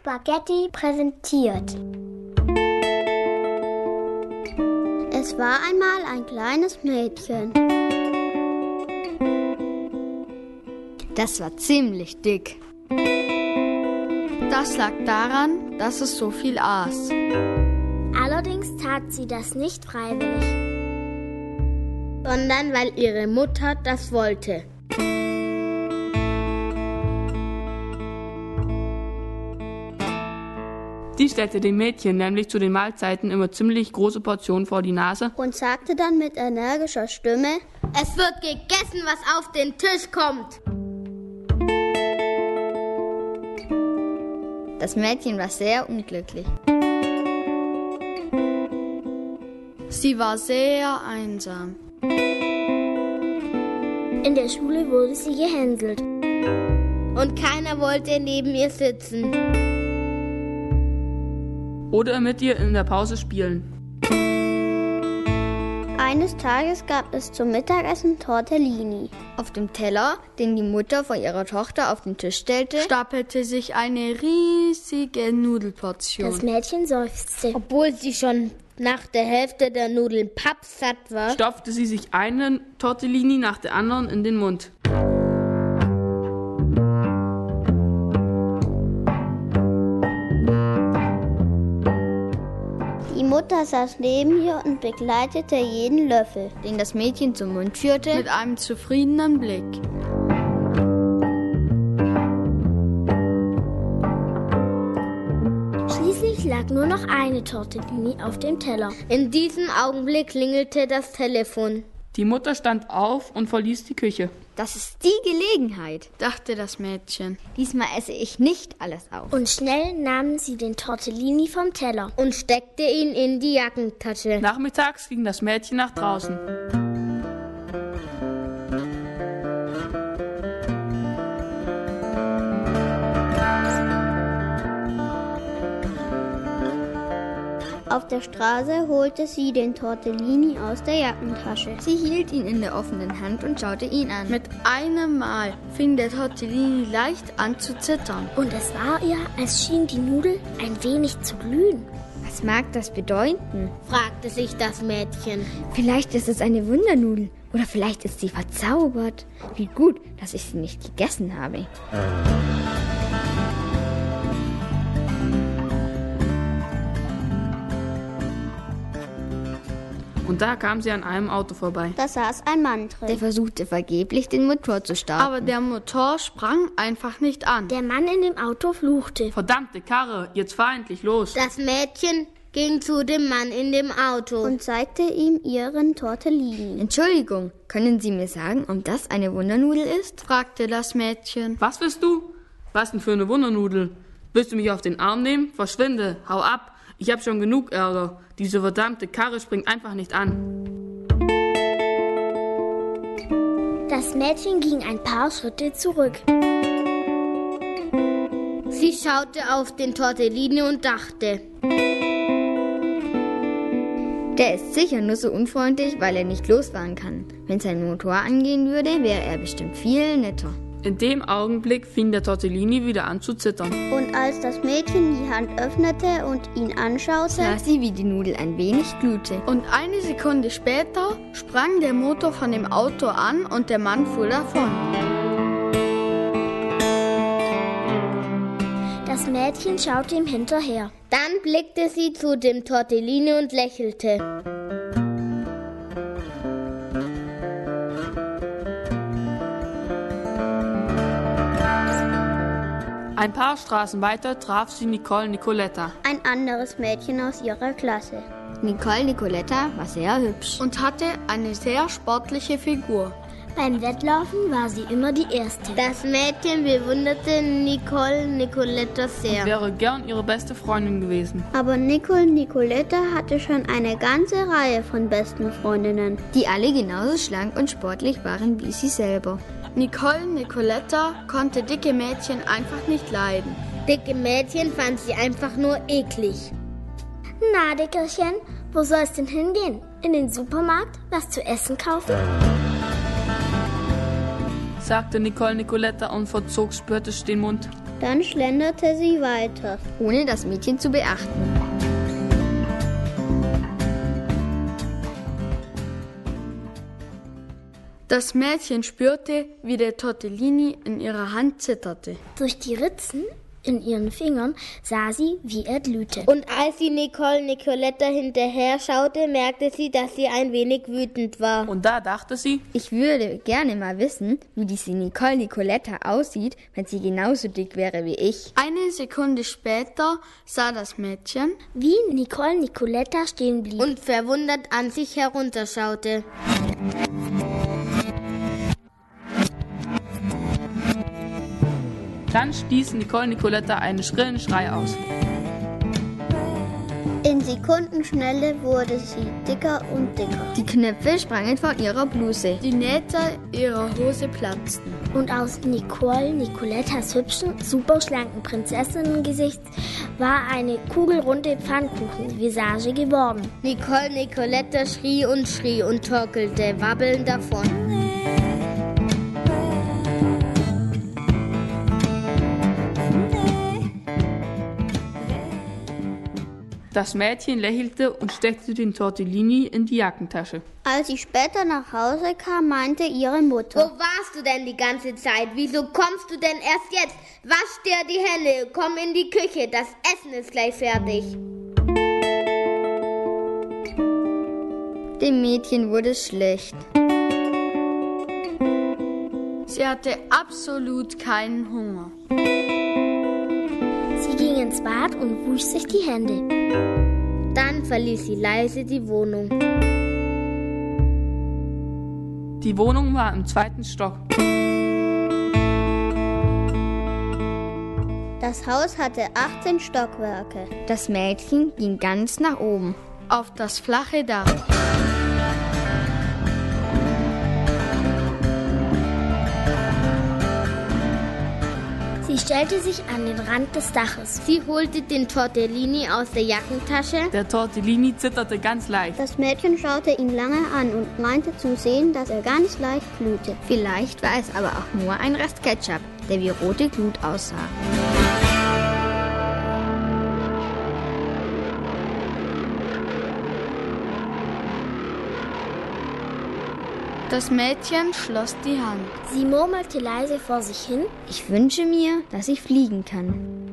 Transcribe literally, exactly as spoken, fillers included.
Spaghetti präsentiert. Es war einmal ein kleines Mädchen. Das war ziemlich dick. Das lag daran, dass es so viel aß. Allerdings tat sie das nicht freiwillig, sondern weil ihre Mutter das wollte. Die stellte dem Mädchen nämlich zu den Mahlzeiten immer ziemlich große Portionen vor die Nase und sagte dann mit energischer Stimme: Es wird gegessen, was auf den Tisch kommt. Das Mädchen war sehr unglücklich. Sie war sehr einsam. In der Schule wurde sie gehänselt. Und keiner wollte neben ihr sitzen. Oder mit ihr in der Pause spielen. Eines Tages gab es zum Mittagessen Tortellini. Auf dem Teller, den die Mutter vor ihrer Tochter auf den Tisch stellte, stapelte sich eine riesige Nudelportion. Das Mädchen seufzte. Obwohl sie schon nach der Hälfte der Nudeln pappsatt war, stopfte sie sich einen Tortellini nach der anderen in den Mund. Die Mutter saß neben ihr und begleitete jeden Löffel, den das Mädchen zum Mund führte, mit einem zufriedenen Blick. Schließlich lag nur noch eine Tortellini auf dem Teller. In diesem Augenblick klingelte das Telefon. Die Mutter stand auf und verließ die Küche. Das ist die Gelegenheit, dachte das Mädchen. Diesmal esse ich nicht alles auf. Und schnell nahmen sie den Tortellini vom Teller und steckte ihn in die Jackentasche. Nachmittags ging das Mädchen nach draußen. Auf der Straße holte sie den Tortellini aus der Jackentasche. Sie hielt ihn in der offenen Hand und schaute ihn an. Mit einem Mal fing der Tortellini leicht an zu zittern. Und es war ihr, als schien die Nudel ein wenig zu glühen. Was mag das bedeuten? Fragte sich das Mädchen. Vielleicht ist es eine Wundernudel. Oder vielleicht ist sie verzaubert. Wie gut, dass ich sie nicht gegessen habe. Und da kam sie an einem Auto vorbei. Da saß ein Mann drin. Der versuchte vergeblich, den Motor zu starten. Aber der Motor sprang einfach nicht an. Der Mann in dem Auto fluchte. Verdammte Karre, jetzt fahr endlich los. Das Mädchen ging zu dem Mann in dem Auto und zeigte ihm ihren Tortellini. Entschuldigung, können Sie mir sagen, ob das eine Wundernudel ist? Fragte das Mädchen. Was willst du? Was denn für eine Wundernudel? Willst du mich auf den Arm nehmen? Verschwinde, hau ab. Ich hab schon genug Ärger. Diese verdammte Karre springt einfach nicht an. Das Mädchen ging ein paar Schritte zurück. Sie schaute auf den Tortellini und dachte: Der ist sicher nur so unfreundlich, weil er nicht losfahren kann. Wenn sein Motor angehen würde, wäre er bestimmt viel netter. In dem Augenblick fing der Tortellini wieder an zu zittern. Und als das Mädchen die Hand öffnete und ihn anschaute, sah sie, wie die Nudel ein wenig glühte. Und eine Sekunde später sprang der Motor von dem Auto an und der Mann fuhr davon. Das Mädchen schaute ihm hinterher. Dann blickte sie zu dem Tortellini und lächelte. Ein paar Straßen weiter traf sie Nicole Nicoletta. Ein anderes Mädchen aus ihrer Klasse. Nicole Nicoletta war sehr hübsch und hatte eine sehr sportliche Figur. Beim Wettlaufen war sie immer die Erste. Das Mädchen bewunderte Nicole Nicoletta sehr. Und wäre gern ihre beste Freundin gewesen. Aber Nicole Nicoletta hatte schon eine ganze Reihe von besten Freundinnen, die alle genauso schlank und sportlich waren wie sie selber. Nicole Nicoletta konnte dicke Mädchen einfach nicht leiden. Dicke Mädchen fand sie einfach nur eklig. Na, Dickerchen, wo soll es denn hingehen? In den Supermarkt? Was zu essen kaufen? Sagte Nicole Nicoletta und verzog spöttisch den Mund. Dann schlenderte sie weiter, ohne das Mädchen zu beachten. Das Mädchen spürte, wie der Tortellini in ihrer Hand zitterte. Durch die Ritzen in ihren Fingern sah sie, wie er glühte. Und als sie Nicole Nicoletta hinterher schaute, merkte sie, dass sie ein wenig wütend war. Und da dachte sie, ich würde gerne mal wissen, wie diese Nicole Nicoletta aussieht, wenn sie genauso dick wäre wie ich. Eine Sekunde später sah das Mädchen, wie Nicole Nicoletta stehen blieb und verwundert an sich herunterschaute. Dann stieß Nicole Nicoletta einen schrillen Schrei aus. In Sekundenschnelle wurde sie dicker und dicker. Die Knöpfe sprangen von ihrer Bluse. Die Nähte ihrer Hose platzten. Und aus Nicole Nicolettas hübschen, superschlanken Prinzessinnengesicht war eine kugelrunde Pfannkuchenvisage geworden. Nicole Nicoletta schrie und schrie und torkelte wabbelnd davon. Das Mädchen lächelte und steckte den Tortellini in die Jackentasche. Als sie später nach Hause kam, meinte ihre Mutter: Wo warst du denn die ganze Zeit? Wieso kommst du denn erst jetzt? Wasch dir die Hände, komm in die Küche, das Essen ist gleich fertig. Dem Mädchen wurde schlecht. Sie hatte absolut keinen Hunger. Sie ging ins Bad und wusch sich die Hände. Dann verließ sie leise die Wohnung. Die Wohnung war im zweiten Stock. Das Haus hatte achtzehn Stockwerke. Das Mädchen ging ganz nach oben, auf das flache Dach. Sie stellte sich an den Rand des Daches. Sie holte den Tortellini aus der Jackentasche. Der Tortellini zitterte ganz leicht. Das Mädchen schaute ihn lange an und meinte zu sehen, dass er ganz leicht glühte. Vielleicht war es aber auch nur ein Rest Ketchup, der wie rote Glut aussah. Das Mädchen schloss die Hand. Sie murmelte leise vor sich hin. Ich wünsche mir, dass ich fliegen kann.